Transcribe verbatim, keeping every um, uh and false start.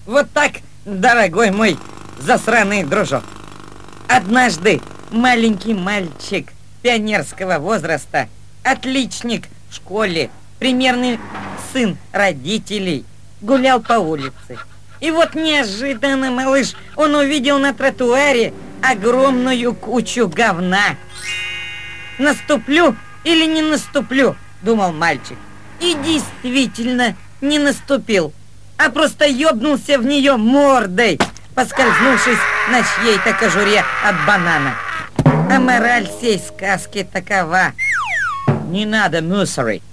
Вот так, дорогой мой засраный дружок. Однажды маленький мальчик пионерского возраста, отличник в школе, примерный сын родителей, гулял по улице. И вот неожиданно, малыш, он увидел на тротуаре огромную кучу говна. «Наступлю или не наступлю?» — думал мальчик. И действительно не наступил, а просто ёбнулся в нее мордой, поскользнувшись на чьей-то кожуре от банана. А мораль сей сказки такова: не надо мусорить.